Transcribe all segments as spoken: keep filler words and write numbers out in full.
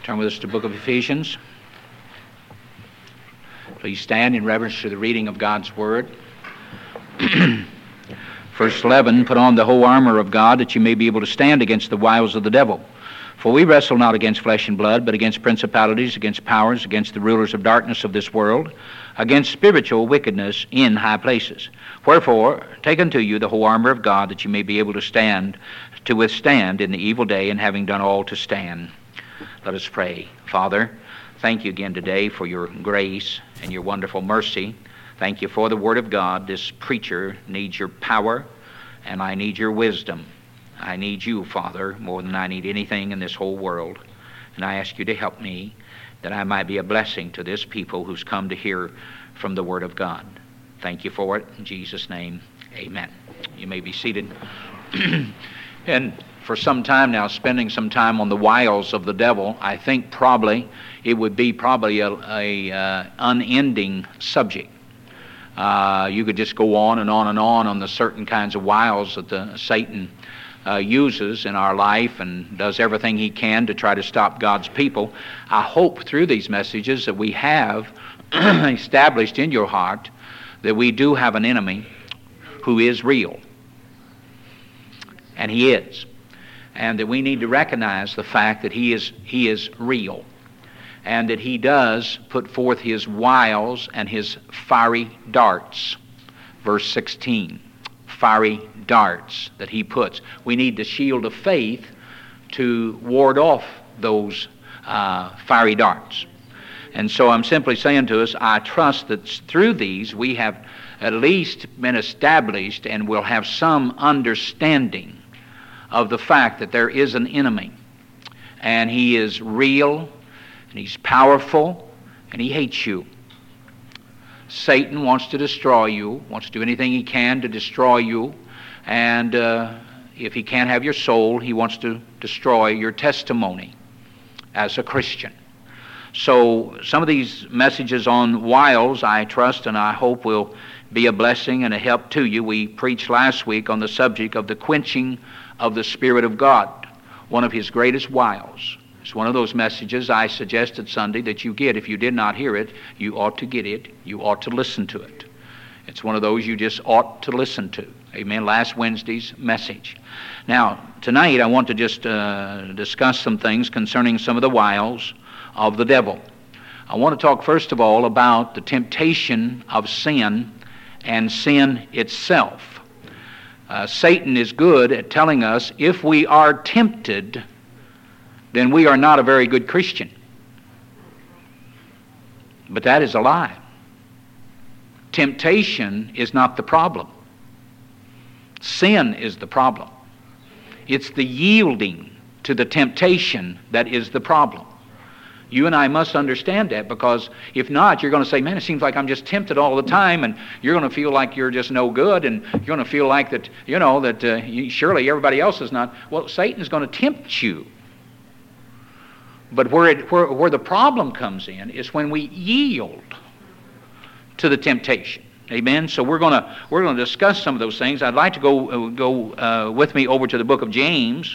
Turn with us to the book of Ephesians. Please stand in reverence to the reading of God's Word. Verse eleven, put on the whole armor of God that you may be able to stand against the wiles of the devil. For we wrestle not against flesh and blood, but against principalities, against powers, against the rulers of darkness of this world, against spiritual wickedness in high places. Wherefore, take unto you the whole armor of God that you may be able to stand, to withstand in the evil day, and having done all to stand. Let us pray. Father, thank you again today for your grace and your wonderful mercy. Thank you for the Word of God. This preacher needs your power, and I need your wisdom. I need you, Father, more than I need anything in this whole world. And I ask you to help me, that I might be a blessing to this people who's come to hear from the Word of God. Thank you for it. In Jesus' name, amen. You may be seated. And for some time now, spending some time on the wiles of the devil, I think probably it would be probably a, a uh, unending subject. Uh, you could just go on and on and on on the certain kinds of wiles that the Satan uh, uses in our life and does everything he can to try to stop God's people. I hope through these messages that we have established in your heart that we do have an enemy who is real. And he is. And that we need to recognize the fact that he is he is real. And that he does put forth his wiles and his fiery darts. Verse sixteen. Fiery darts that he puts. We need the shield of faith to ward off those uh, fiery darts. And so I'm simply saying to us, I trust that through these we have at least been established and will have some understanding of the fact that there is an enemy. And he is real, and he's powerful, and he hates you. Satan wants to destroy you, wants to do anything he can to destroy you, and uh, if he can't have your soul, he wants to destroy your testimony as a Christian. So some of these messages on wiles, I trust and I hope will be a blessing and a help to you. We preached last week on the subject of the quenching of the Spirit of God, one of his greatest wiles. It's one of those messages I suggested Sunday that you get. If you did not hear it, you ought to get it. You ought to listen to it. It's one of those you just ought to listen to. Amen. Last Wednesday's message. Now, tonight I want to just uh, discuss some things concerning some of the wiles of the devil. I want to talk first of all about the temptation of sin and sin itself. Uh, Satan is good at telling us if we are tempted, then we are not a very good Christian. But that is a lie. Temptation is not the problem. Sin is the problem. It's the yielding to the temptation that is the problem. You and I must understand that, because if not, you're going to say, man, it seems like I'm just tempted all the time, and you're going to feel like you're just no good, and you're going to feel like that, you know, that uh, you, surely everybody else is not. Well, Satan's going to tempt you. But where, it, where, where the problem comes in is when we yield to the temptation. Amen? So we're going to we're going to discuss some of those things. I'd like to go, uh, go uh, with me over to the book of James.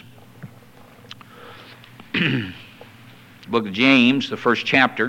Book of James, the first chapter.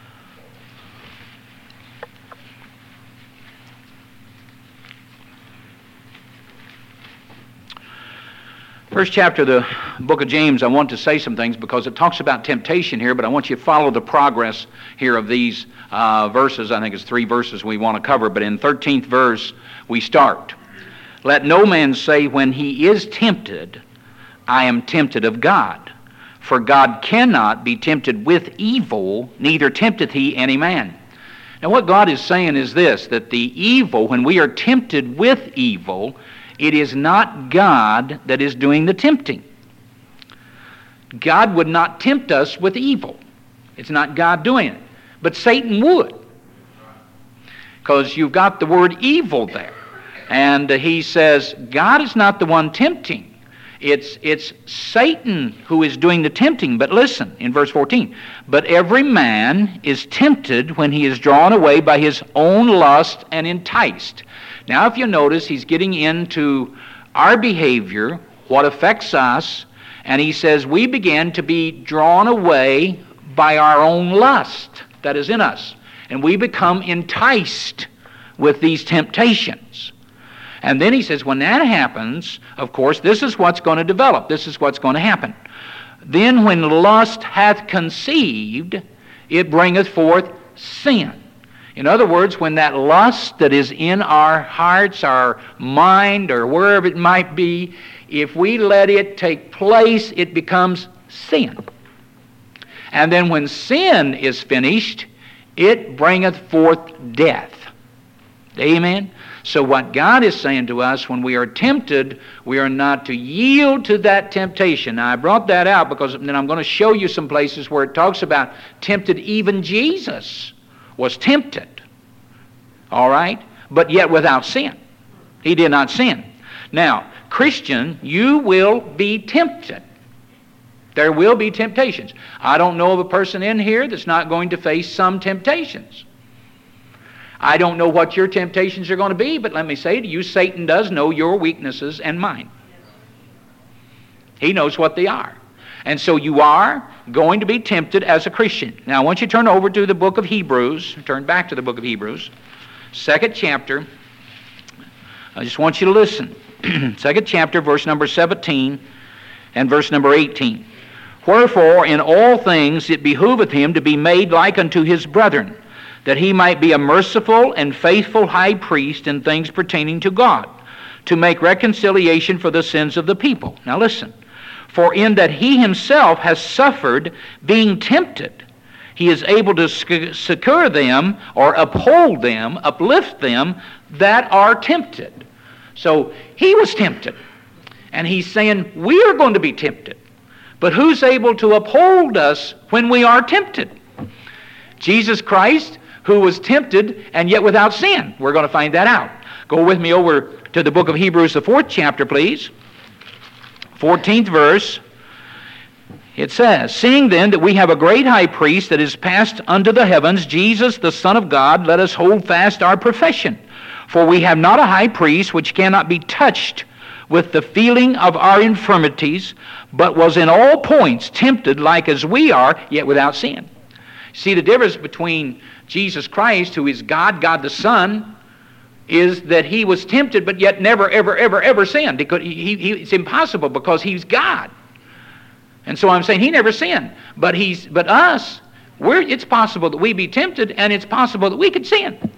First chapter of the book of James, I want to say some things because it talks about temptation here, but I want you to follow the progress here of these uh, verses. I think it's three verses we want to cover, but in thirteenth verse we start. Let no man say when he is tempted, I am tempted of God. For God cannot be tempted with evil, neither tempteth he any man. Now what God is saying is this, that the evil, when we are tempted with evil, it is not God that is doing the tempting. God would not tempt us with evil. It's not God doing it. But Satan would. Because you've got the word evil there. And he says, God is not the one tempting. It's, it's Satan who is doing the tempting. But listen, in verse fourteen, but every man is tempted when he is drawn away by his own lust and enticed. Now, if you notice, he's getting into our behavior, what affects us, and he says we begin to be drawn away by our own lust that is in us. And we become enticed with these temptations. And then he says, when that happens, of course, this is what's going to develop. This is what's going to happen. Then when lust hath conceived, it bringeth forth sin. In other words, when that lust that is in our hearts, our mind, or wherever it might be, if we let it take place, it becomes sin. And then when sin is finished, it bringeth forth death. Amen? So what God is saying to us, when we are tempted, we are not to yield to that temptation. Now I brought that out because then I'm going to show you some places where it talks about tempted. Even Jesus was tempted. All right? But yet without sin. He did not sin. Now, Christian, you will be tempted. There will be temptations. I don't know of a person in here that's not going to face some temptations. I don't know what your temptations are going to be, but let me say to you, Satan does know your weaknesses and mine. He knows what they are. And so you are going to be tempted as a Christian. Now I want you to turn over to the book of Hebrews. Turn back to the book of Hebrews. Second chapter. I just want you to listen. Second chapter, verse number seventeen and verse number eighteen. Wherefore in all things it behooveth him to be made like unto his brethren, that he might be a merciful and faithful high priest in things pertaining to God, to make reconciliation for the sins of the people. Now listen. For in that he himself has suffered being tempted, he is able to succor them or uphold them, uplift them that are tempted. So he was tempted. And he's saying we are going to be tempted. But who's able to uphold us when we are tempted? Jesus Christ, who was tempted and yet without sin. We're going to find that out. Go with me over to the book of Hebrews, the fourth chapter, please. fourteenth verse. It says, Seeing then that we have a great high priest that is passed unto the heavens, Jesus the Son of God, let us hold fast our profession. For we have not a high priest which cannot be touched with the feeling of our infirmities, but was in all points tempted like as we are, yet without sin. See, the difference between Jesus Christ, who is God, God the Son, is that he was tempted, but yet never, ever, ever, ever sinned. Because he, he, it's impossible because he's God. And so I'm saying he never sinned. But he's, but us, we're, it's possible that we be tempted, and it's possible that we could sin.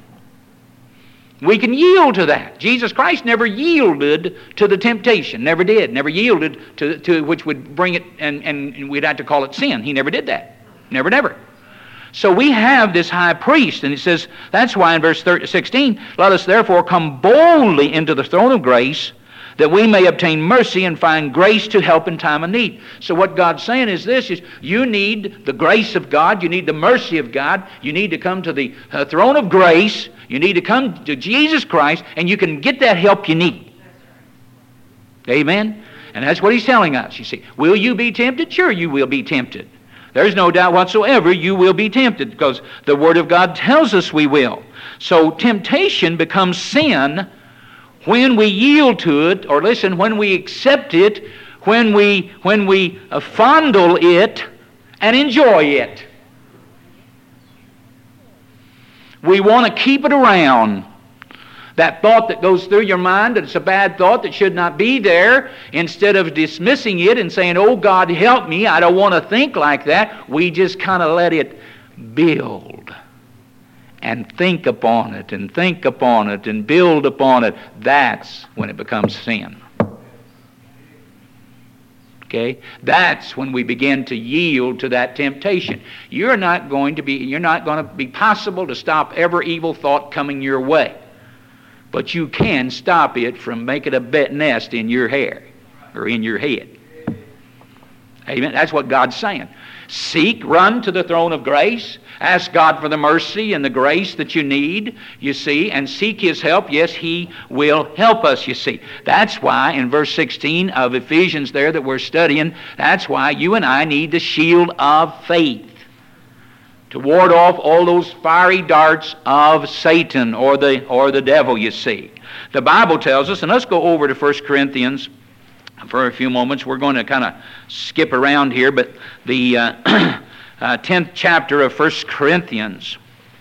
We can yield to that. Jesus Christ never yielded to the temptation. Never did. Never yielded to, to which would bring it, and, and we'd have to call it sin. He never did that. Never, never. So we have this high priest, and it says, that's why in verse sixteen, let us therefore come boldly into the throne of grace, that we may obtain mercy and find grace to help in time of need. So what God's saying is this, is you need the grace of God, you need the mercy of God, you need to come to the uh, throne of grace, you need to come to Jesus Christ, and you can get that help you need. Amen? And that's what he's telling us, you see. Will you be tempted? Sure, you will be tempted. There's no doubt whatsoever you will be tempted, because the Word of God tells us we will. So temptation becomes sin when we yield to it, or listen, when we accept it, when we, when we uh, fondle it and enjoy it. We want to keep it around. That thought that goes through your mind that it's a bad thought that should not be there, instead of dismissing it and saying, oh God, help me, I don't want to think like that, we just kind of let it build and think upon it and think upon it and build upon it. That's when it becomes sin. Okay? That's when we begin to yield to that temptation. You're not going to be, you're not going to be possible to stop every evil thought coming your way. But you can stop it from making a bed nest in your hair or in your head. Amen. That's what God's saying. Seek, run to the throne of grace. Ask God for the mercy and the grace that you need, you see, and seek His help. Yes, He will help us, you see. That's why in verse sixteen of Ephesians there that we're studying, that's why you and I need the shield of faith to ward off all those fiery darts of Satan or the or the devil, you see. The Bible tells us, and let's go over to First Corinthians for a few moments. We're going to kind of skip around here, but the uh, uh, tenth chapter of First Corinthians.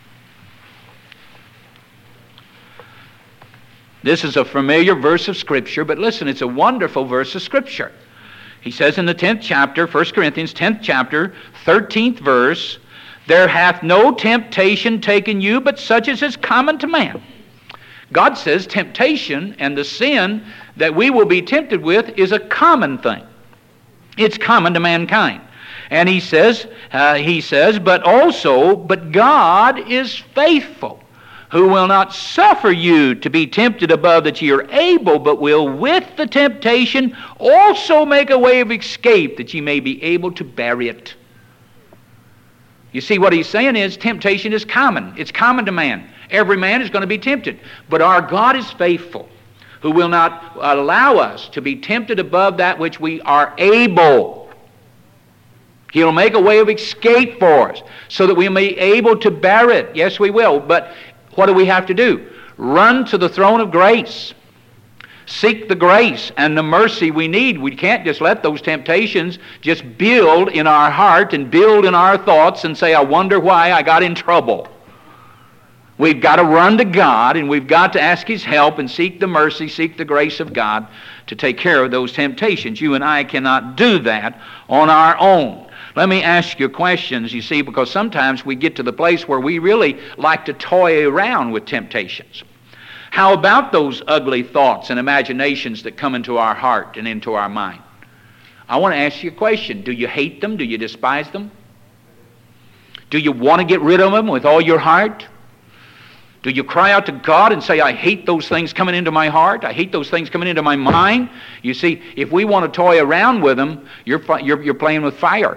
This is a familiar verse of Scripture, but listen, it's a wonderful verse of Scripture. He says in the tenth chapter, First Corinthians, tenth chapter, thirteenth verse, "There hath no temptation taken you, but such as is common to man." God says temptation and the sin that we will be tempted with is a common thing. It's common to mankind. And he says, uh, he says, but also, but God is faithful, who will not suffer you to be tempted above that ye are able, but will with the temptation also make a way of escape, that ye may be able to bear it. You see, what he's saying is temptation is common. It's common to man. Every man is going to be tempted. But our God is faithful, who will not allow us to be tempted above that which we are able. He'll make a way of escape for us, so that we may be able to bear it. Yes, we will. But what do we have to do? Run to the throne of grace. Seek the grace and the mercy we need. We can't just let those temptations just build in our heart and build in our thoughts and say, I wonder why I got in trouble. We've got to run to God, and we've got to ask His help and seek the mercy, seek the grace of God to take care of those temptations. You and I cannot do that on our own. Let me ask you questions, you see, because sometimes we get to the place where we really like to toy around with temptations. How about those ugly thoughts and imaginations that come into our heart and into our mind? I want to ask you a question. Do you hate them? Do you despise them? Do you want to get rid of them with all your heart? Do you cry out to God and say, I hate those things coming into my heart. I hate those things coming into my mind. You see, if we want to toy around with them, you're, you're, you're playing with fire.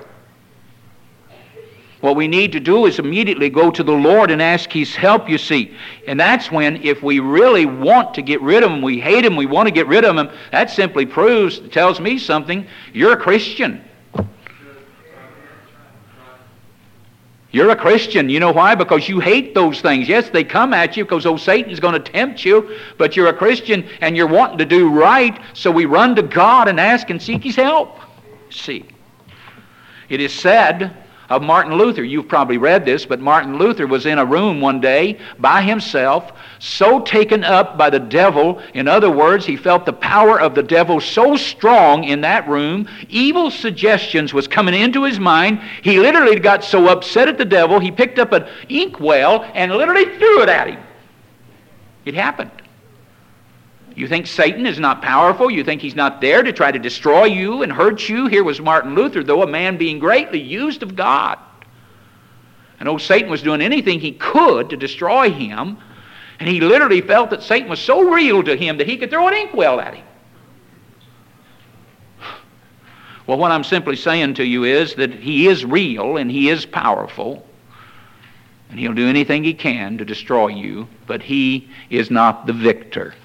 What we need to do is immediately go to the Lord and ask His help, you see. And that's when, if we really want to get rid of them, we hate them, we want to get rid of them, that simply proves, tells me something, you're a Christian. You're a Christian. You know why? Because you hate those things. Yes, they come at you because, oh, Satan's going to tempt you, but you're a Christian and you're wanting to do right, so we run to God and ask and seek His help. See, it is said of Martin Luther, you've probably read this, but Martin Luther was in a room one day by himself, so taken up by the devil. In other words, he felt the power of the devil so strong in that room, evil suggestions was coming into his mind. He literally got so upset at the devil, he picked up an inkwell and literally threw it at him. It happened. You think Satan is not powerful? You think he's not there to try to destroy you and hurt you? Here was Martin Luther, though, a man being greatly used of God. And old Satan was doing anything he could to destroy him. And he literally felt that Satan was so real to him that he could throw an inkwell at him. Well, what I'm simply saying to you is that he is real and he is powerful. And he'll do anything he can to destroy you, but he is not the victor.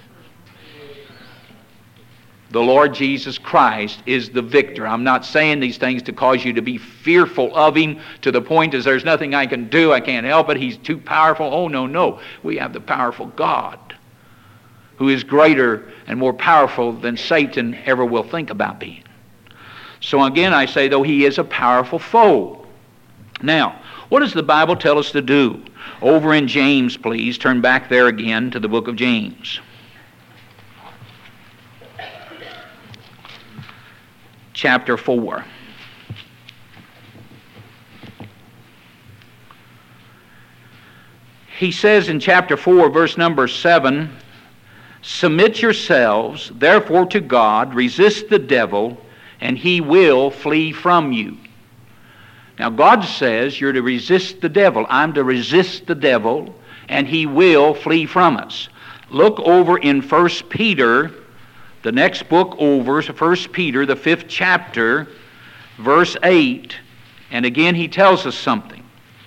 The Lord Jesus Christ is the victor. I'm not saying these things to cause you to be fearful of Him to the point as there's nothing I can do, I can't help it, He's too powerful. Oh, no, no. We have the powerful God who is greater and more powerful than Satan ever will think about being. So again, I say, though, he is a powerful foe. Now, what does the Bible tell us to do? Over in James, please, turn back there again to the book of James. Chapter four. He says in chapter four, verse number seven, submit yourselves, therefore, to God, resist the devil, and he will flee from you. Now, God says you're to resist the devil. I'm to resist the devil, and he will flee from us. Look over in First Peter, the next book over, First Peter, the fifth chapter, verse eight, and again he tells us something.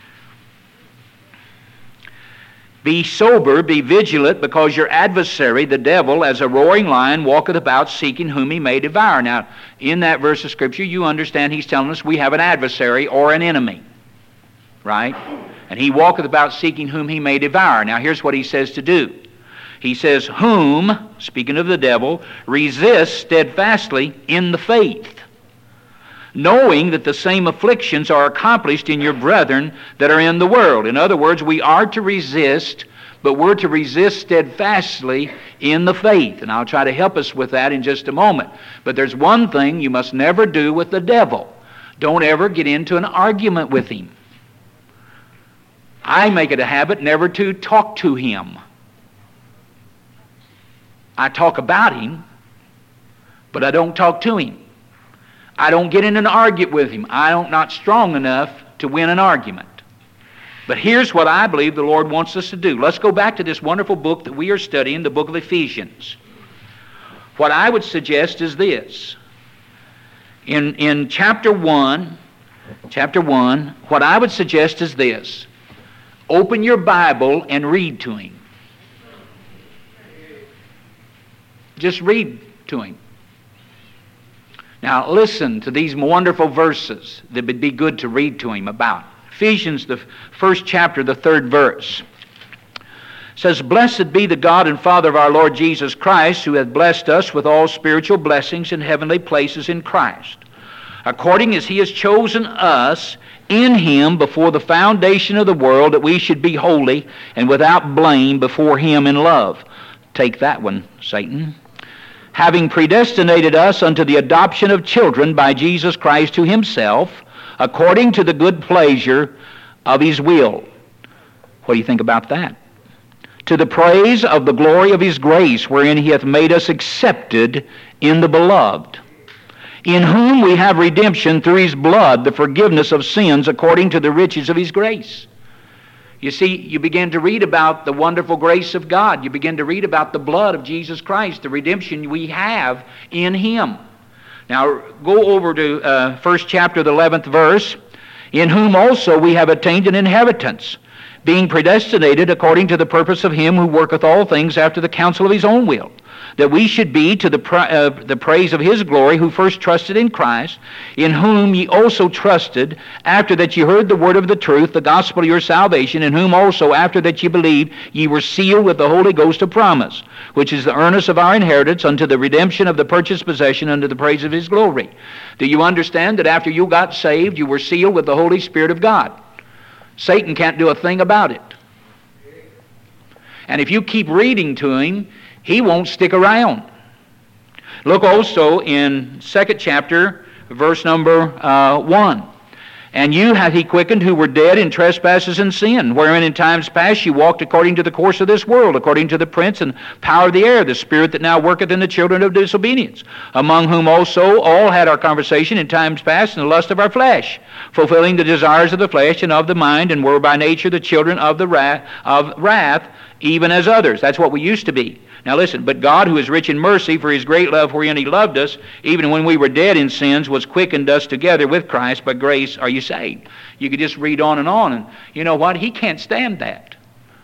Be sober, be vigilant, because your adversary, the devil, as a roaring lion, walketh about seeking whom he may devour. Now, in that verse of Scripture, you understand he's telling us we have an adversary or an enemy, right? And he walketh about seeking whom he may devour. Now, here's what he says to do. He says, whom, speaking of the devil, resist steadfastly in the faith. knowing that the same afflictions are accomplished in your brethren that are in the world. In other words, we are to resist, but we're to resist steadfastly in the faith. And I'll try to help us with that in just a moment. But there's one thing you must never do with the devil. Don't ever get into an argument with him. I make it a habit never to talk to him. I talk about him, but I don't talk to him. I don't get in an argument with him. I'm not strong enough to win an argument. But here's what I believe the Lord wants us to do. Let's go back to this wonderful book that we are studying, the book of Ephesians. What I would suggest is this. In, in chapter one, chapter one, what I would suggest is this. Open your Bible and read to him. Just read to him. Now listen to these wonderful verses that would be good to read to him about. Ephesians, the first chapter, the third verse, says, "Blessed be the God and Father of our Lord Jesus Christ, who hath blessed us with all spiritual blessings in heavenly places in Christ, according as he has chosen us in him before the foundation of the world, that we should be holy and without blame before him in love." Take that one, Satan. "Having predestinated us unto the adoption of children by Jesus Christ to himself, according to the good pleasure of his will." What do you think about that? "To the praise of the glory of his grace, wherein he hath made us accepted in the beloved, in whom we have redemption through his blood, the forgiveness of sins according to the riches of his grace." You see, you begin to read about the wonderful grace of God. You begin to read about the blood of Jesus Christ, the redemption we have in him. Now, go over to uh, first chapter, the eleventh verse. "In whom also we have attained an inheritance, being predestinated according to the purpose of him who worketh all things after the counsel of his own will, that we should be to the, pra- uh, the praise of his glory, who first trusted in Christ, in whom ye also trusted, after that ye heard the word of the truth, the gospel of your salvation, in whom also, after that ye believed, ye were sealed with the Holy Ghost of promise, which is the earnest of our inheritance unto the redemption of the purchased possession unto the praise of his glory." Do you understand that after you got saved, you were sealed with the Holy Spirit of God? Satan can't do a thing about it. And if you keep reading to him, he won't stick around. Look also in second chapter, verse number uh, one. "And you hath he quickened who were dead in trespasses and sin, wherein in times past you walked according to the course of this world, according to the prince and power of the air, the spirit that now worketh in the children of disobedience, among whom also all had our conversation in times past in the lust of our flesh, fulfilling the desires of the flesh and of the mind, and were by nature the children of the wrath, of wrath, even as others." That's what we used to be. Now listen, "But God, who is rich in mercy, for his great love wherein he loved us, even when we were dead in sins, was quickened us together with Christ. By grace are you saved." You could just read on and on, and you know what? He can't stand that.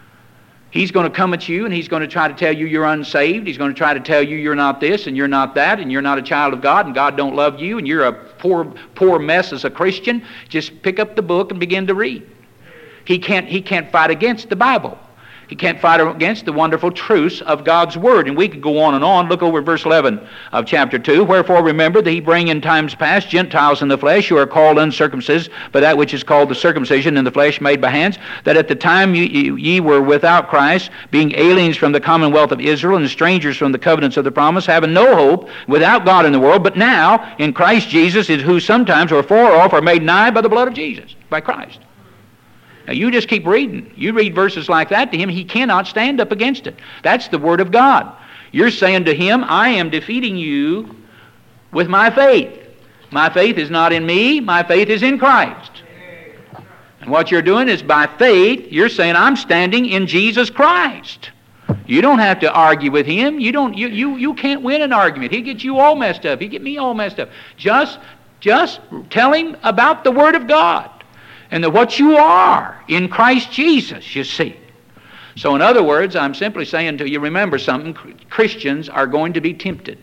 He's going to come at you, and he's going to try to tell you you're unsaved. He's going to try to tell you you're not this, and you're not that, and you're not a child of God, and God don't love you, and you're a poor, poor mess as a Christian. Just pick up the book and begin to read. He can't, he can't fight against the Bible. He can't fight against the wonderful truths of God's Word. And we could go on and on. Look over verse eleven of chapter two. "Wherefore remember that he bring in times past Gentiles in the flesh, who are called uncircumcision, by that which is called the circumcision in the flesh made by hands, that at the time ye, ye were without Christ, being aliens from the commonwealth of Israel, and strangers from the covenants of the promise, having no hope, without God in the world, but now in Christ Jesus, who sometimes were far off, are made nigh by the blood of Jesus," by Christ. Now you just keep reading. You read verses like that to him, he cannot stand up against it. That's the Word of God. You're saying to him, I am defeating you with my faith. My faith is not in me, my faith is in Christ. And what you're doing is by faith, you're saying, I'm standing in Jesus Christ. You don't have to argue with him. You don't you you, you can't win an argument. He'll get you all messed up. He'll get me all messed up. Just just tell him about the Word of God. And that what you are in Christ Jesus, you see. So in other words, I'm simply saying to you, remember something, Christians are going to be tempted.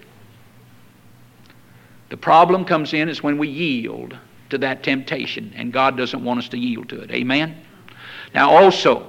The problem comes in is when we yield to that temptation, and God doesn't want us to yield to it. Amen? Now also,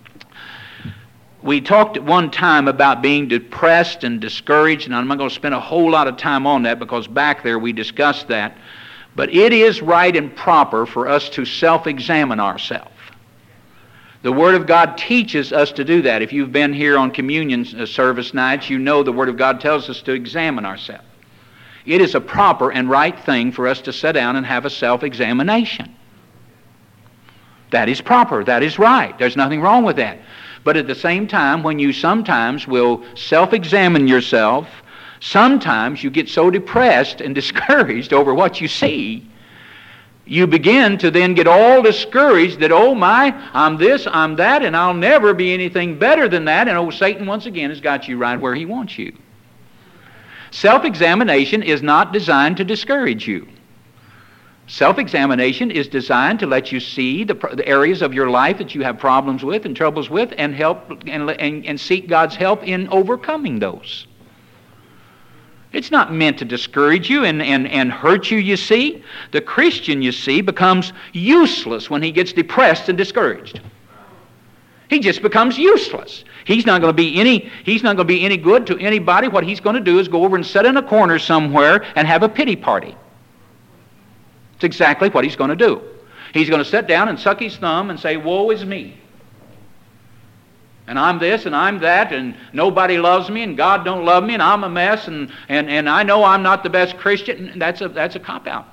we talked at one time about being depressed and discouraged, and I'm not going to spend a whole lot of time on that because back there we discussed that. But it is right and proper for us to self-examine ourselves. The Word of God teaches us to do that. If you've been here on communion service nights, you know the Word of God tells us to examine ourselves. It is a proper and right thing for us to sit down and have a self-examination. That is proper. That is right. There's nothing wrong with that. But at the same time, when you sometimes will self-examine yourself, sometimes you get so depressed and discouraged over what you see, you begin to then get all discouraged that, oh my, I'm this, I'm that, and I'll never be anything better than that, and oh, Satan once again has got you right where he wants you. Self-examination is not designed to discourage you. Self-examination is designed to let you see the, the areas of your life that you have problems with and troubles with, and help and, and, and seek God's help in overcoming those. It's not meant to discourage you and, and, and hurt you, you see. The Christian, you see, becomes useless when he gets depressed and discouraged. He just becomes useless. He's not going to be any, he's not going to be any good to anybody. What he's going to do is go over and sit in a corner somewhere and have a pity party. It's exactly what he's going to do. He's going to sit down and suck his thumb and say, woe is me. And I'm this and I'm that, and nobody loves me, and God don't love me, and I'm a mess, and, and, and I know I'm not the best Christian. That's a, that's a cop-out.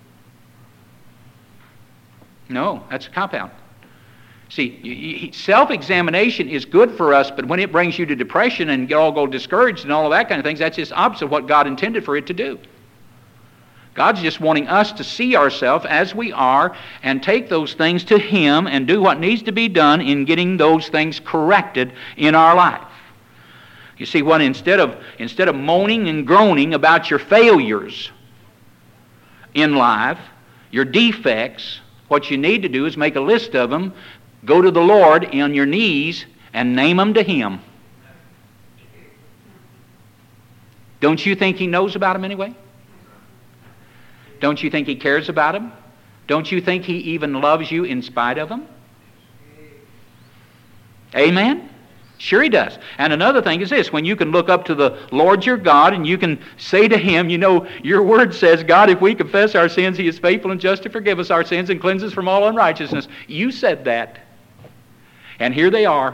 No, that's a cop-out. See, self-examination is good for us, but when it brings you to depression and you all go discouraged and all of that kind of things, that's just opposite of what God intended for it to do. God's just wanting us to see ourselves as we are and take those things to Him and do what needs to be done in getting those things corrected in our life. You see what, instead of, instead of moaning and groaning about your failures in life, your defects, what you need to do is make a list of them, go to the Lord on your knees and name them to Him. Don't you think He knows about them anyway? Don't you think He cares about them? Don't you think He even loves you in spite of them? Amen? Sure He does. And another thing is this, when you can look up to the Lord your God and you can say to Him, you know, your word says, God, if we confess our sins, He is faithful and just to forgive us our sins and cleanse us from all unrighteousness. You said that. And here they are.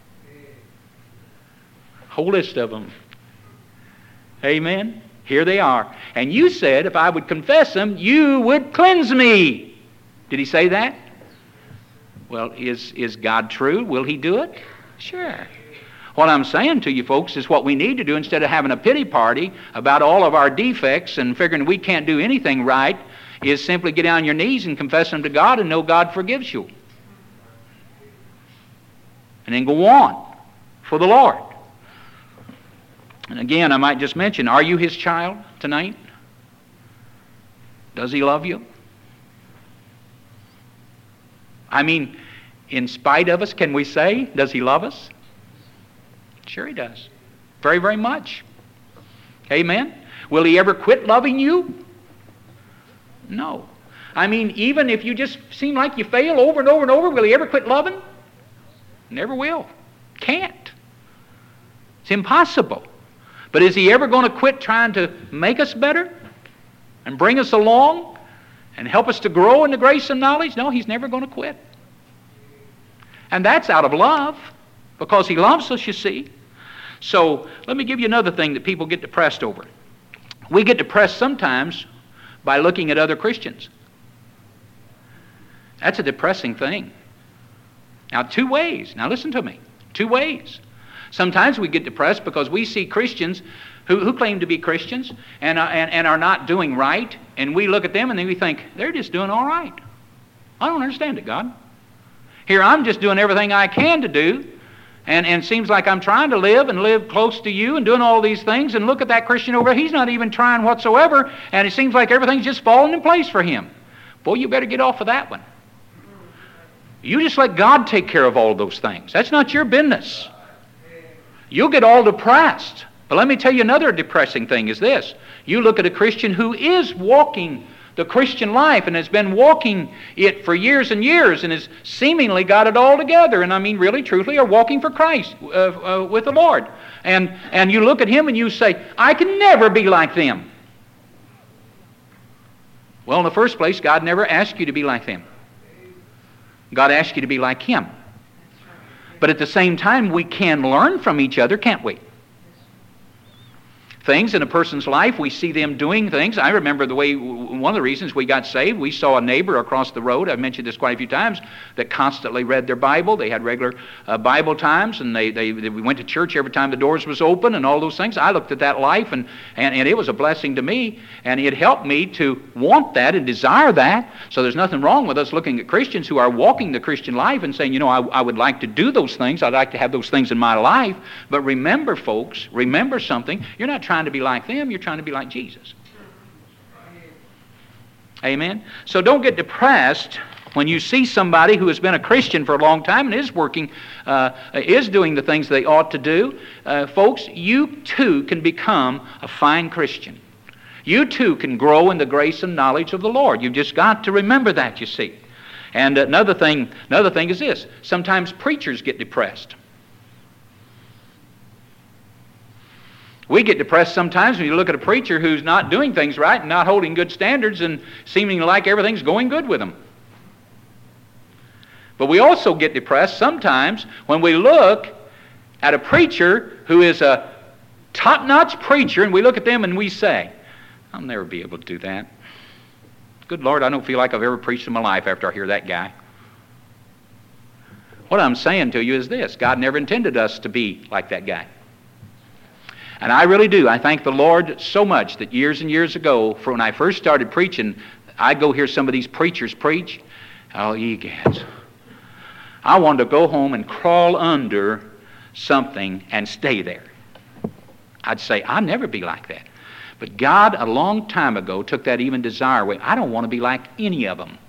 Whole list of them. Amen? Here they are. And you said if I would confess them, you would cleanse me. Did He say that? Well, is, is God true? Will He do it? Sure. What I'm saying to you folks is what we need to do, instead of having a pity party about all of our defects and figuring we can't do anything right, is simply get on your knees and confess them to God and know God forgives you. And then go on for the Lord. And again, I might just mention, are you His child tonight? Does He love you? I mean, in spite of us, can we say, does He love us? Sure He does. Very, very much. Amen? Will He ever quit loving you? No. I mean, even if you just seem like you fail over and over and over, will He ever quit loving? Never will. Can't. It's impossible. But is He ever going to quit trying to make us better and bring us along and help us to grow in the grace and knowledge? No, He's never going to quit. And that's out of love, because He loves us, you see. So let me give you another thing that people get depressed over. We get depressed sometimes by looking at other Christians. That's a depressing thing. Now, two ways. Now listen to me. Two ways. Sometimes we get depressed because we see Christians who, who claim to be Christians and, uh, and, and are not doing right, and we look at them and then we think, they're just doing all right. I don't understand it, God. Here I'm just doing everything I can to do, and, and it seems like I'm trying to live and live close to you and doing all these things, and look at that Christian over there. He's not even trying whatsoever, and it seems like everything's just falling in place for him. Boy, you better get off of that one. You just let God take care of all those things. That's not your business. You'll get all depressed. But let me tell you another depressing thing is this. You look at a Christian who is walking the Christian life and has been walking it for years and years and has seemingly got it all together, and I mean really, truthfully, are walking for Christ uh, uh, with the Lord. And, and you look at him and you say, I can never be like them. Well, in the first place, God never asked you to be like them. God asked you to be like Him. But at the same time, we can learn from each other, can't we? Things in a person's life, we see them doing things. I remember the way, one of the reasons we got saved, we saw a neighbor across the road, I've mentioned this quite a few times, that constantly read their Bible. They had regular uh, Bible times, and they, they, they went to church every time the doors was open and all those things. I looked at that life, and, and, and it was a blessing to me, and it helped me to want that and desire that. So there's nothing wrong with us looking at Christians who are walking the Christian life and saying, you know, I, I would like to do those things. I'd like to have those things in my life. But remember, folks, remember something. You're not trying to be like them, you're trying to be like Jesus. Amen? So don't get depressed when you see somebody who has been a Christian for a long time and is working, uh, is doing the things they ought to do. Uh, folks, you too can become a fine Christian. You too can grow in the grace and knowledge of the Lord. You've just got to remember that, you see. And another thing, another thing is this. Sometimes preachers get depressed. We get depressed sometimes when you look at a preacher who's not doing things right and not holding good standards and seeming like everything's going good with them. But we also get depressed sometimes when we look at a preacher who is a top-notch preacher, and we look at them and we say, I'll never be able to do that. Good Lord, I don't feel like I've ever preached in my life after I hear that guy. What I'm saying to you is this: God never intended us to be like that guy. And I really do. I thank the Lord so much that years and years ago, for when I first started preaching, I'd go hear some of these preachers preach. Oh, ye gads. I wanted to go home and crawl under something and stay there. I'd say, I'll never be like that. But God, a long time ago, took that even desire away. I don't want to be like any of them.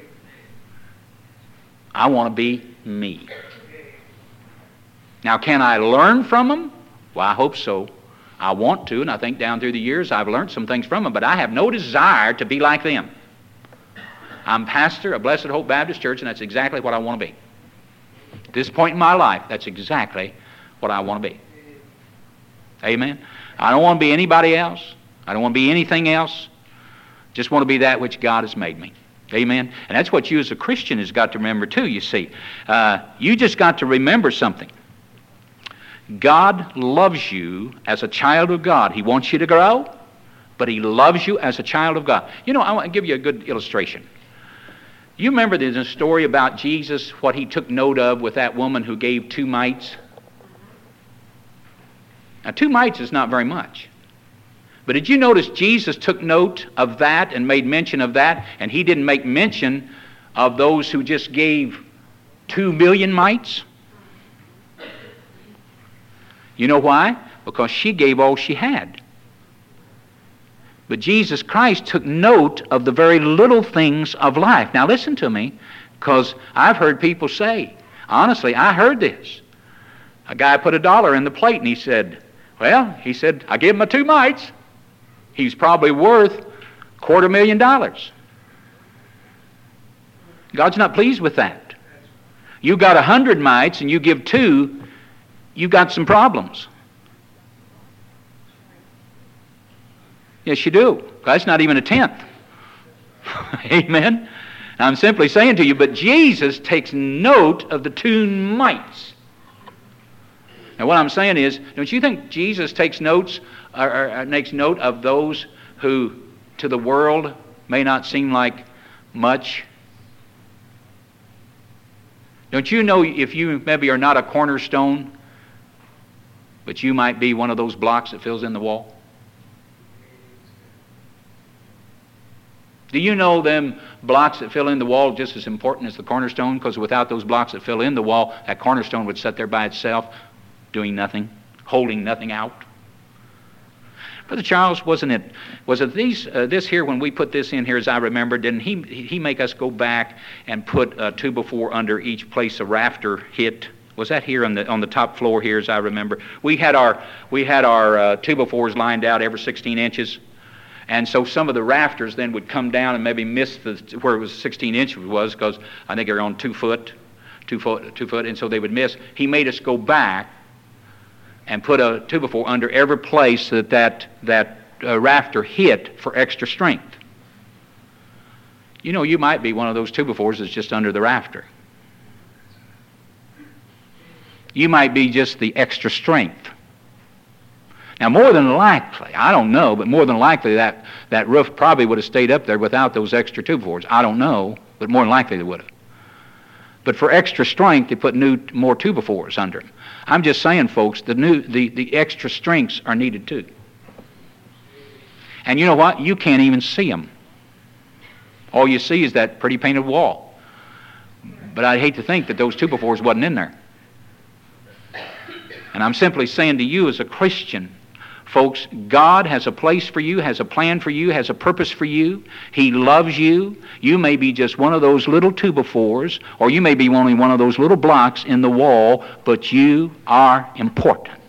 I want to be me. Now, can I learn from them? Well, I hope so. I want to, and I think down through the years I've learned some things from them, but I have no desire to be like them. I'm pastor of Blessed Hope Baptist Church, and that's exactly what I want to be. At this point in my life, that's exactly what I want to be. Amen? I don't want to be anybody else. I don't want to be anything else. Just want to be that which God has made me. Amen? And that's what you as a Christian has got to remember too, you see. Uh, you just got to remember something. God loves you as a child of God. He wants you to grow, but He loves you as a child of God. You know, I want to give you a good illustration. You remember there's a story about Jesus, what He took note of with that woman who gave two mites? Now, two mites is not very much. But did you notice Jesus took note of that and made mention of that, and He didn't make mention of those who just gave two million mites? You know why? Because she gave all she had. But Jesus Christ took note of the very little things of life. Now listen to me, because I've heard people say, honestly, I heard this. A guy put a dollar in the plate and he said, well, he said, I gave him a two mites. He's probably worth a quarter million dollars. God's not pleased with that. You got a hundred mites and you give two, you've got some problems. Yes, you do. That's not even a tenth. Amen? I'm simply saying to you, but Jesus takes note of the two mites. Now what I'm saying is, don't you think Jesus takes notes or, or, or makes note of those who to the world may not seem like much? Don't you know if you maybe are not a cornerstone, but you might be one of those blocks that fills in the wall? Do you know them blocks that fill in the wall just as important as the cornerstone? Because without those blocks that fill in the wall, that cornerstone would sit there by itself, doing nothing, holding nothing out. Brother Charles, wasn't it, was it these, uh, this here, when we put this in here, as I remember, didn't he, he make us go back and put uh, two before under each place a rafter hit? Was that here on the on the top floor here, as I remember? We had our we had our uh, two befores lined out every sixteen inches, and so some of the rafters then would come down and maybe miss the where it was sixteen inches was, because I think they're on two foot, two foot, two foot, and so they would miss. He made us go back and put a two before under every place that that that uh, rafter hit for extra strength. You know, you might be one of those two by fours that's just under the rafter. You might be just the extra strength. Now, more than likely, I don't know, but more than likely that, that roof probably would have stayed up there without those extra two by fours. I don't know, but more than likely they would have. But for extra strength, they put new, more two by fours under them. I'm just saying, folks, the, new, the, the extra strengths are needed too. And you know what? You can't even see them. All you see is that pretty painted wall. But I'd hate to think that those two by fours wasn't in there. And I'm simply saying to you as a Christian, folks, God has a place for you, has a plan for you, has a purpose for you. He loves you. You may be just one of those little two by fours, or you may be only one of those little blocks in the wall, but you are important.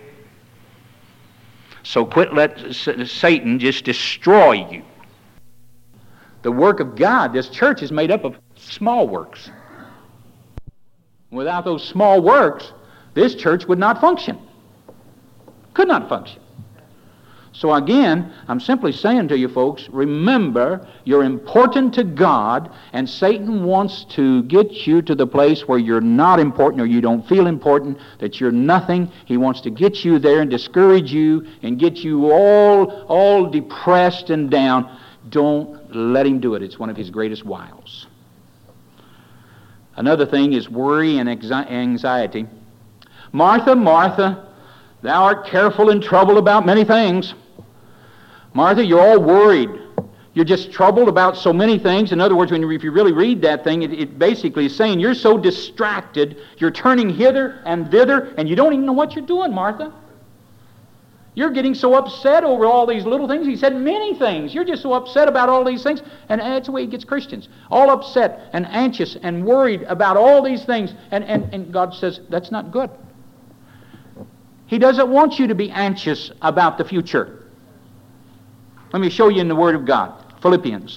So quit let Satan just destroy you. The work of God, this church is made up of small works. Without those small works, this church would not function. Could not function. So again, I'm simply saying to you folks, remember, you're important to God, and Satan wants to get you to the place where you're not important, or you don't feel important, that you're nothing. He wants to get you there and discourage you and get you all, all depressed and down. Don't let him do it. It's one of his greatest wiles. Another thing is worry and anxiety. Martha, Martha, thou art careful and troubled about many things. Martha, you're all worried. You're just troubled about so many things. In other words, when you, if you really read that thing, it, it basically is saying you're so distracted, you're turning hither and thither, and you don't even know what you're doing, Martha. You're getting so upset over all these little things. He said many things. You're just so upset about all these things. And that's the way he gets Christians. All upset and anxious and worried about all these things. And, and, and God says, that's not good. He doesn't want you to be anxious about the future. Let me show you in the Word of God. Philippians,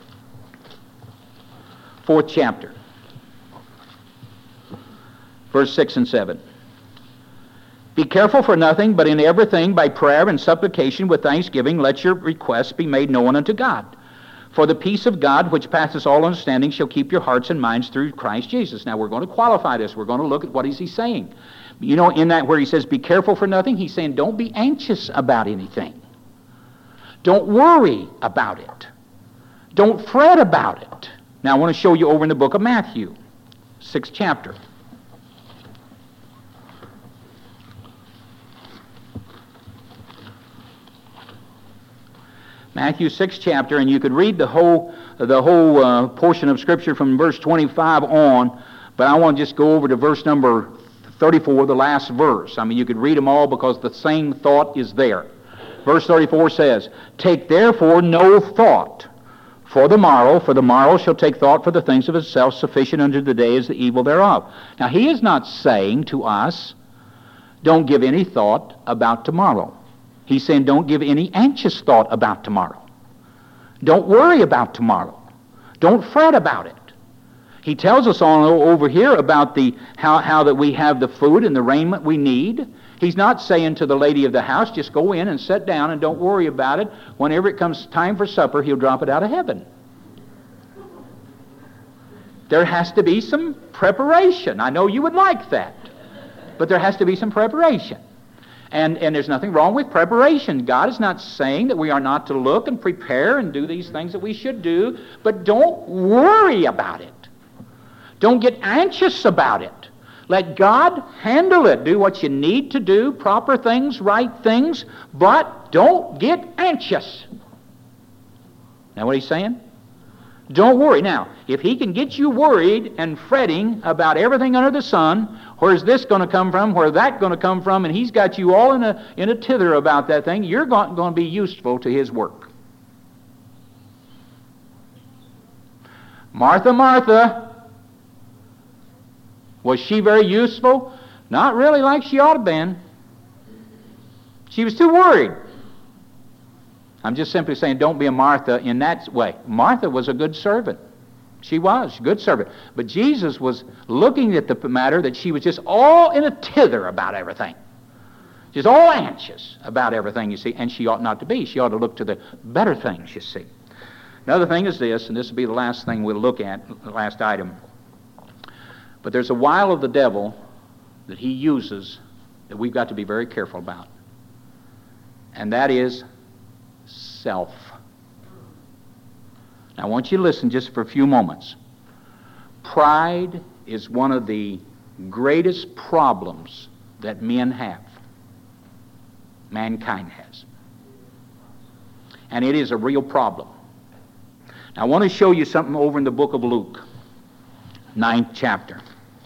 fourth chapter, verse six and seven. Be careful for nothing, but in everything by prayer and supplication with thanksgiving let your requests be made known unto God. For the peace of God, which passeth all understanding, shall keep your hearts and minds through Christ Jesus. Now we're going to qualify this. We're going to look at what is he saying. You know, in that where he says be careful for nothing, he's saying don't be anxious about anything. Don't worry about it. Don't fret about it. Now I want to show you over in the book of Matthew, sixth chapter. Matthew sixth chapter, and you could read the whole the whole uh, portion of Scripture from verse twenty-five on, but I want to just go over to verse number thirty-four, the last verse. I mean, you could read them all because the same thought is there. Verse thirty-four says, take therefore no thought for the morrow, for the morrow shall take thought for the things of itself, sufficient unto the day is the evil thereof. Now, he is not saying to us, don't give any thought about tomorrow. He's saying don't give any anxious thought about tomorrow. Don't worry about tomorrow. Don't fret about it. He tells us all over here about the how, how that we have the food and the raiment we need. He's not saying to the lady of the house, just go in and sit down and don't worry about it. Whenever it comes time for supper, he'll drop it out of heaven. There has to be some preparation. I know you would like that, but there has to be some preparation. And, and there's nothing wrong with preparation. God is not saying that we are not to look and prepare and do these things that we should do, but don't worry about it. Don't get anxious about it. Let God handle it. Do what you need to do, proper things, right things, but don't get anxious. Now what he's saying? Don't worry. Now, if he can get you worried and fretting about everything under the sun, where's this going to come from, where's that going to come from, and he's got you all in a, in a tither about that thing, you're going, going to be useful to his work. Martha, Martha, was she very useful? Not really like she ought to have been. She was too worried. I'm just simply saying don't be a Martha in that way. Martha was a good servant. She was a good servant. But Jesus was looking at the matter that she was just all in a tither about everything. She's all anxious about everything, you see, and she ought not to be. She ought to look to the better things, you see. Another thing is this, and this will be the last thing we'll look at, the last item. But there's a wile of the devil that he uses that we've got to be very careful about. And that is self. Now I want you to listen just for a few moments. Pride is one of the greatest problems that men have. Mankind has. And it is a real problem. Now, I want to show you something over in the book of Luke, ninth chapter.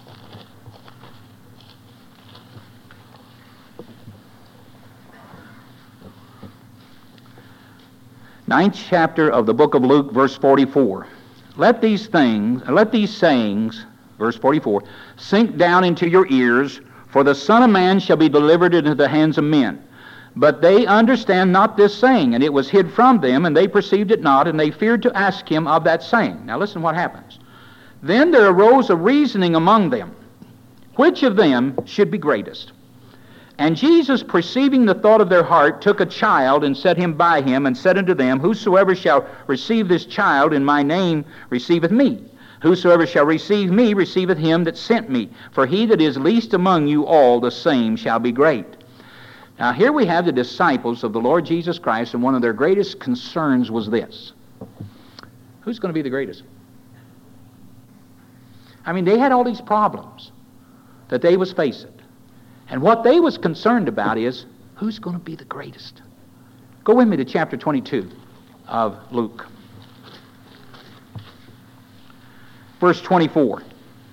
Ninth chapter of the book of Luke, verse forty-four. Let these things, let these sayings, verse forty-four, sink down into your ears, for the Son of Man shall be delivered into the hands of men. But they understand not this saying, and it was hid from them, and they perceived it not, and they feared to ask him of that saying. Now listen what happens. Then there arose a reasoning among them, which of them should be greatest? And Jesus, perceiving the thought of their heart, took a child and set him by him, and said unto them, Whosoever shall receive this child in my name receiveth me. Whosoever shall receive me receiveth him that sent me. For he that is least among you all, the same shall be great. Now here we have the disciples of the Lord Jesus Christ, and one of their greatest concerns was this. Who's going to be the greatest? I mean, they had all these problems that they was facing. And what they was concerned about is, who's going to be the greatest? Go with me to chapter twenty-two of Luke. Verse twenty-four.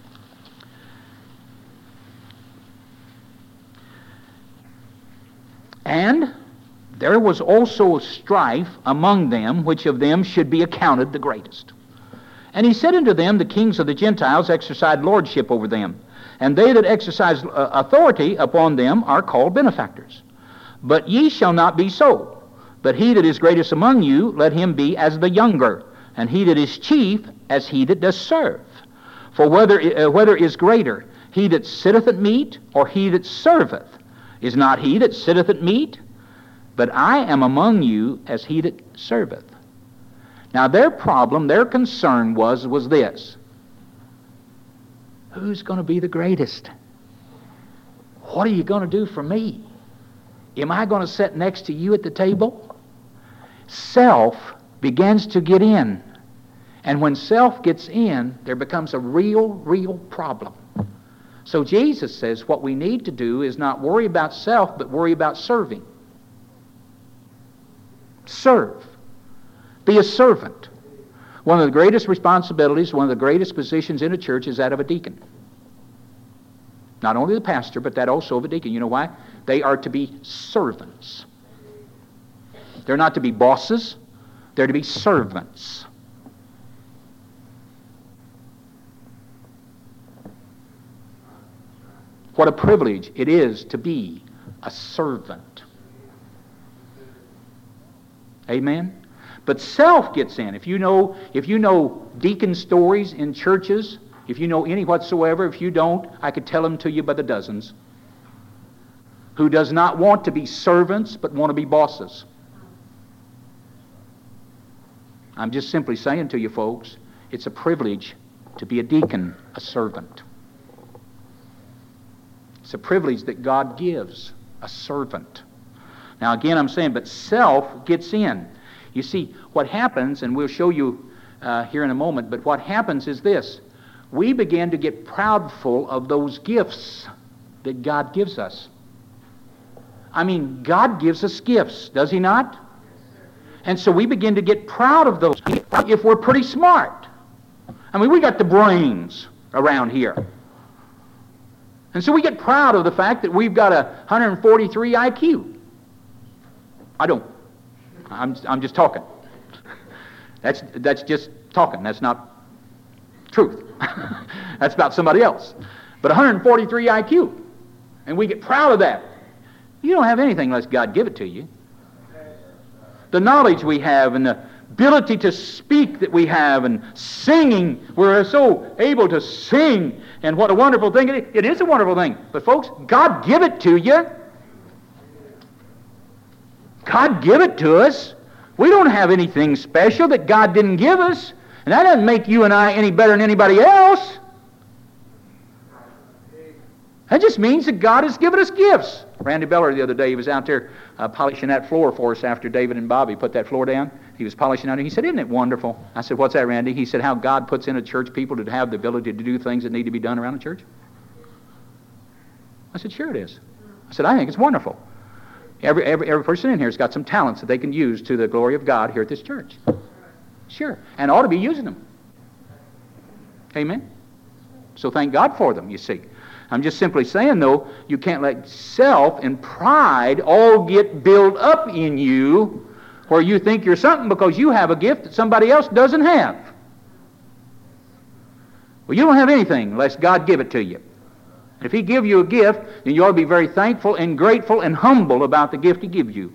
And there was also strife among them, which of them should be accounted the greatest. And he said unto them, The kings of the Gentiles exercise lordship over them, and they that exercise uh, authority upon them are called benefactors. But ye shall not be so. But he that is greatest among you, let him be as the younger, and he that is chief as he that does serve. For whether, uh, whether is greater, he that sitteth at meat, or he that serveth? Is not he that sitteth at meat? But I am among you as he that serveth. Now their problem, their concern was, was this. Who's going to be the greatest? What are you going to do for me? Am I going to sit next to you at the table? Self begins to get in. And when self gets in, there becomes a real, real problem. So Jesus says what we need to do is not worry about self, but worry about serving. Serve. Be a servant. One of the greatest responsibilities, one of the greatest positions in a church is that of a deacon. Not only the pastor, but that also of a deacon. You know why? They are to be servants. They're not to be bosses. They're to be servants. What a privilege it is to be a servant. Amen? But self gets in. If you know, if you know deacon stories in churches, if you know any whatsoever, if you don't, I could tell them to you by the dozens. Who does not want to be servants, but want to be bosses. I'm just simply saying to you folks, it's a privilege to be a deacon, a servant. It's a privilege that God gives, a servant. Now again, I'm saying, but self gets in. You see, what happens, and we'll show you uh, here in a moment, but what happens is this. We begin to get proudful of those gifts that God gives us. I mean, God gives us gifts, does He not? And so we begin to get proud of those if we're pretty smart. I mean, we got the brains around here. And so we get proud of the fact that we've got a one hundred forty-three I Q. I don't. I'm, I'm just talking. That's, that's just talking. That's not truth. That's about somebody else. But one hundred forty-three I Q. And we get proud of that. You don't have anything unless God give it to you. The knowledge we have and the ability to speak that we have and singing, we're so able to sing, and what a wonderful thing it is. It is a wonderful thing. But folks, God give it to you. God give it to us. We don't have anything special that God didn't give us. And that doesn't make you and I any better than anybody else. That just means that God has given us gifts. Randy Beller the other day, he was out there uh, polishing that floor for us after David and Bobby put that floor down. He was polishing out, and he said, isn't it wonderful? I said, what's that, Randy? He said, how God puts in a church people to have the ability to do things that need to be done around a church. I said, sure it is. I said, I think it's wonderful. Every, every, every person in here has got some talents that they can use to the glory of God here at this church. Sure. And ought to be using them. Amen? So thank God for them, you see. I'm just simply saying, though, you can't let self and pride all get built up in you where you think you're something because you have a gift that somebody else doesn't have. Well, you don't have anything unless God give it to you. And if He give you a gift, then you ought to be very thankful and grateful and humble about the gift He gives you.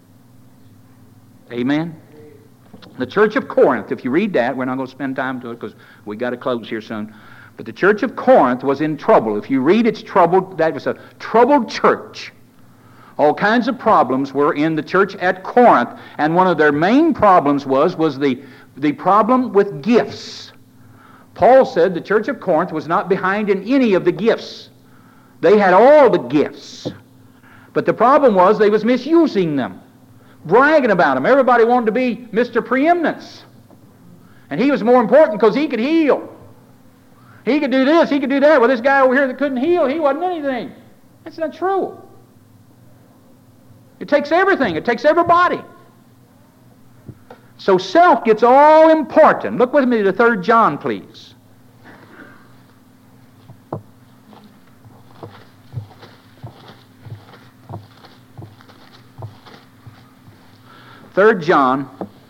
Amen? The church of Corinth, if you read that, we're not going to spend time to it because we got to close here soon. But the church of Corinth was in trouble. If you read its troubled, that was a troubled church. All kinds of problems were in the church at Corinth, and one of their main problems was, was the, the problem with gifts. Paul said the church of Corinth was not behind in any of the gifts. They had all the gifts. But the problem was they was misusing them, bragging about them. Everybody wanted to be Mister Preeminence. And he was more important because he could heal. He could do this, he could do that. Well, this guy over here that couldn't heal, he wasn't anything. That's not true. It takes everything. It takes everybody. So self gets all important. Look with me to Third John, please. Third John,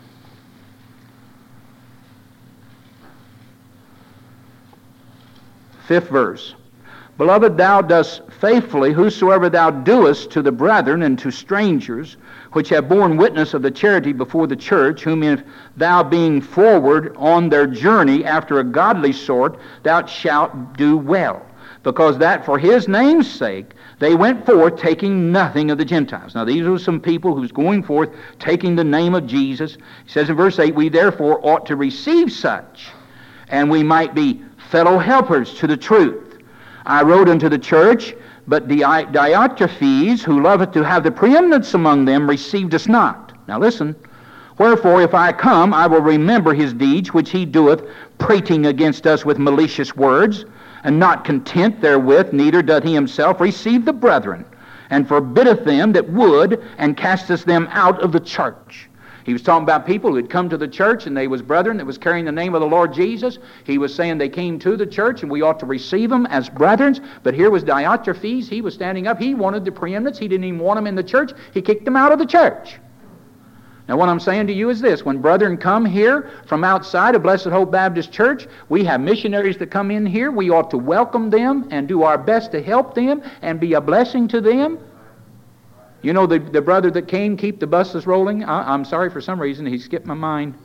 fifth verse. Beloved, thou dost faithfully whosoever thou doest to the brethren and to strangers, which have borne witness of the charity before the church, whom if thou being forward on their journey after a godly sort, thou shalt do well. Because that for his name's sake they went forth taking nothing of the Gentiles. Now these are some people who's going forth taking the name of Jesus. He says in verse eight, we therefore ought to receive such, and we might be fellow helpers to the truth. I wrote unto the church, but Diotrephes, who loveth to have the preeminence among them, received us not. Now listen. Wherefore, if I come, I will remember his deeds, which he doeth, prating against us with malicious words, and not content therewith, neither doth he himself receive the brethren, and forbiddeth them that would, and casteth them out of the church. He was talking about people who had come to the church and they was brethren that was carrying the name of the Lord Jesus. He was saying they came to the church and we ought to receive them as brethren. But here was Diotrephes. He was standing up. He wanted the preeminence. He didn't even want them in the church. He kicked them out of the church. Now what I'm saying to you is this. When brethren come here from outside of Blessed Hope Baptist Church, we have missionaries that come in here. We ought to welcome them and do our best to help them and be a blessing to them. You know the, the brother that came, keep the buses rolling? I, I'm sorry, for some reason he skipped my mind.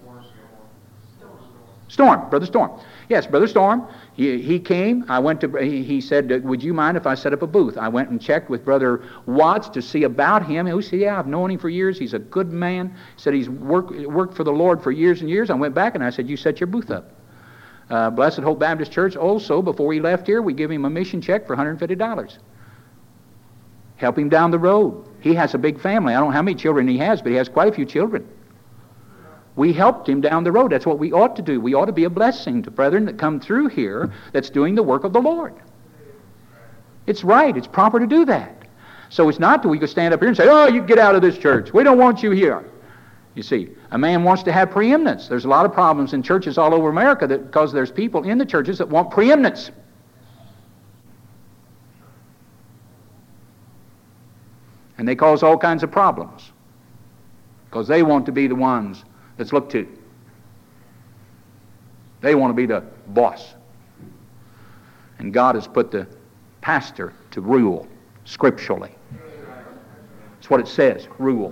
Storm, Brother Storm. Yes, Brother Storm. He, he came. I went to. He, he said, would you mind if I set up a booth? I went and checked with Brother Watts to see about him. He said, yeah, I've known him for years. He's a good man. He said he's worked worked for the Lord for years and years. I went back and I said, you set your booth up. Uh, Blessed Hope Baptist Church also, before he left here, we give him a mission check for one hundred fifty dollars. Help him down the road. He has a big family. I don't know how many children he has, but he has quite a few children. We helped him down the road. That's what we ought to do. We ought to be a blessing to brethren that come through here that's doing the work of the Lord. It's right. It's proper to do that. So it's not that we could stand up here and say, oh, you get out of this church. We don't want you here. You see, a man wants to have preeminence. There's a lot of problems in churches all over America that, because there's people in the churches that want preeminence. And they cause all kinds of problems because they want to be the ones that's looked to. They want to be the boss. And God has put the pastor to rule scripturally. That's what it says, rule.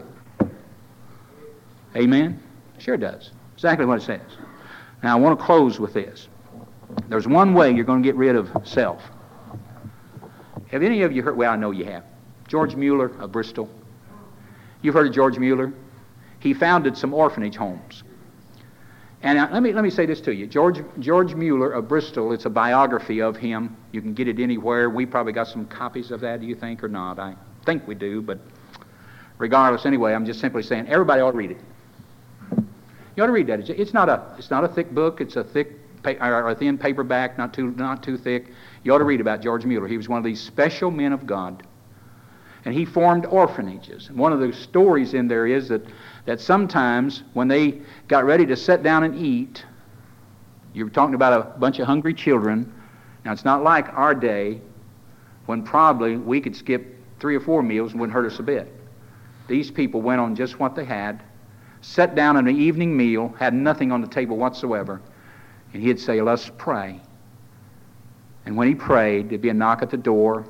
Amen? Sure it does. Exactly what it says. Now I want to close with this. There's one way you're going to get rid of self. Have any of you heard? Well, I know you have. George Mueller of Bristol. You've heard of George Mueller? he founded some orphanage homes. And uh, let me let me say this to you. George George Mueller of Bristol, it's a biography of him. You can get it anywhere. We probably got some copies of that, do you think, or not? I think we do, but regardless, anyway, I'm just simply saying everybody ought to read it. You ought to read that. It's not a it's not a thick book. It's a thick or a thin paperback, not too not too thick. You ought to read about George Mueller. He was one of these special men of God. And he formed orphanages. And one of the stories in there is that, that sometimes when they got ready to sit down and eat, you were talking about a bunch of hungry children. Now, it's not like our day when probably we could skip three or four meals and wouldn't hurt us a bit. These people went on just what they had, sat down at an evening meal, had nothing on the table whatsoever, and he'd say, "Let's pray." And when he prayed, there'd be a knock at the door.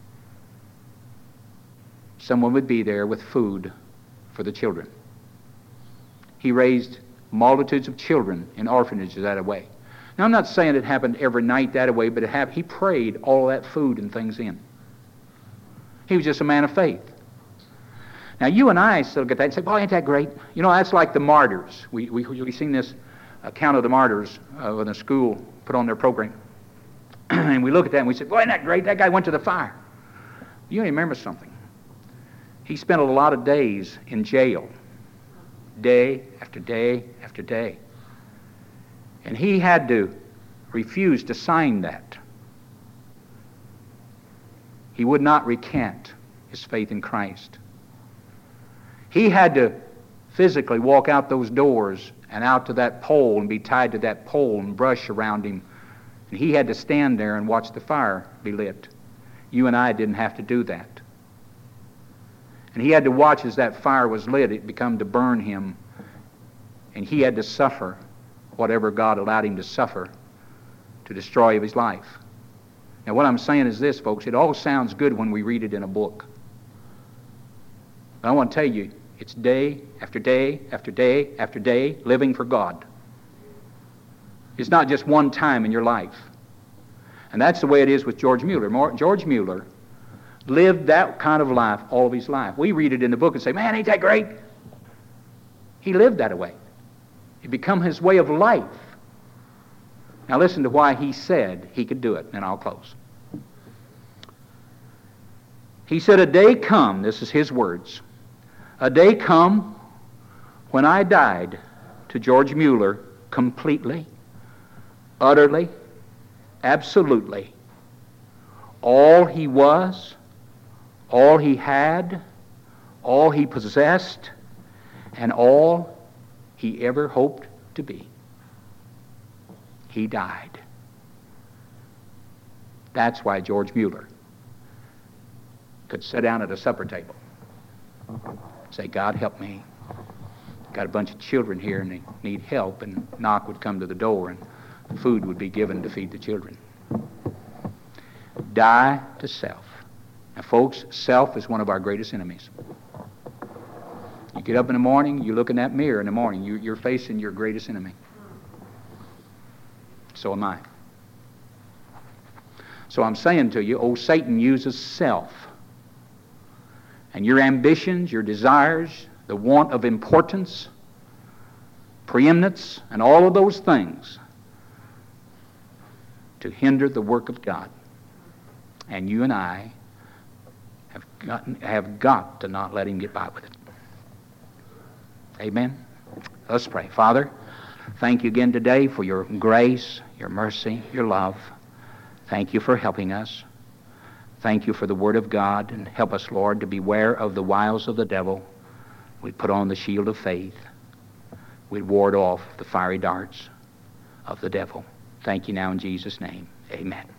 Someone would be there with food for the children. He raised multitudes of children in orphanages that way. Now, I'm not saying it happened every night that way, but it happened. He prayed all that food and things in. He was just a man of faith. Now, you and I still get that and say, "Boy, ain't that great?" You know, that's like the martyrs. We we we seen this account of the martyrs uh, when the school put on their program. And we look at that and we say, "Boy, isn't that great? That guy went to the fire." You remember something. He spent a lot of days in jail, day after day after day. And he had to refuse to sign that. He would not recant his faith in Christ. He had to physically walk out those doors and out to that pole and be tied to that pole and brush around him. And he had to stand there and watch the fire be lit. You and I didn't have to do that. And he had to watch as that fire was lit, it become to burn him. And he had to suffer whatever God allowed him to suffer to destroy his life. Now, what I'm saying is this, folks. It all sounds good when we read it in a book. But I want to tell you, it's day after day after day after day living for God. It's not just one time in your life. And that's the way it is with George Mueller. George Mueller lived that kind of life all of his life. We read it in the book and say, "Man, ain't that great?" He lived that way. It became his way of life. Now listen to why he said he could do it, and I'll close. He said, "A day come," this is his words, "a day come when I died to George Mueller completely, utterly, absolutely. All he was, all he had, all he possessed, and all he ever hoped to be. He died." That's why George Mueller could sit down at a supper table and say, "God help me. Got a bunch of children here and they need help," and knock would come to the door and food would be given to feed the children. Die to self. Now, folks, self is one of our greatest enemies. You get up in the morning, you look in that mirror in the morning, you, you're facing your greatest enemy. So am I. So I'm saying to you, old Satan uses self. And your ambitions, your desires, the want of importance, preeminence, and all of those things to hinder the work of God. And you and I have got, have got to not let him get by with it. Amen? Let's pray. Father, thank you again today for your grace, your mercy, your love. Thank you for helping us. Thank you for the Word of God, and help us, Lord, to beware of the wiles of the devil. We put on the shield of faith. We ward off the fiery darts of the devil. Thank you now in Jesus' name. Amen.